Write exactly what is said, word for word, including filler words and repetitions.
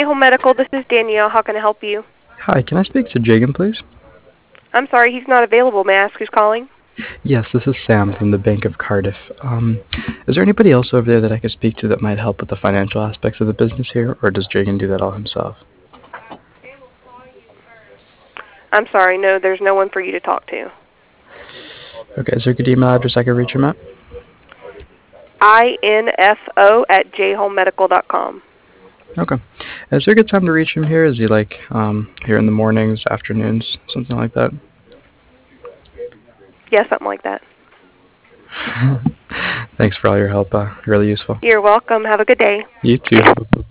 Home Medical, this is Danielle. How can I help you? Hi, can I speak to Jagan, please? I'm sorry, he's not available. May I ask who's calling? Yes, this is Sam from the Bank of Cardiff. Um, is there anybody else over there that I could speak to that might help with the financial aspects of the business here, or does Jagan do that all himself? I'm sorry, no, there's no one for you to talk to. Okay, is there a good email address I could reach him at? info at jhomemedical dot com. Okay. Is there a good time to reach him here? Is he like um, here in the mornings, afternoons, something like that? Yeah, something like that. Thanks for all your help. Uh, really useful. You're welcome. Have a good day. You too.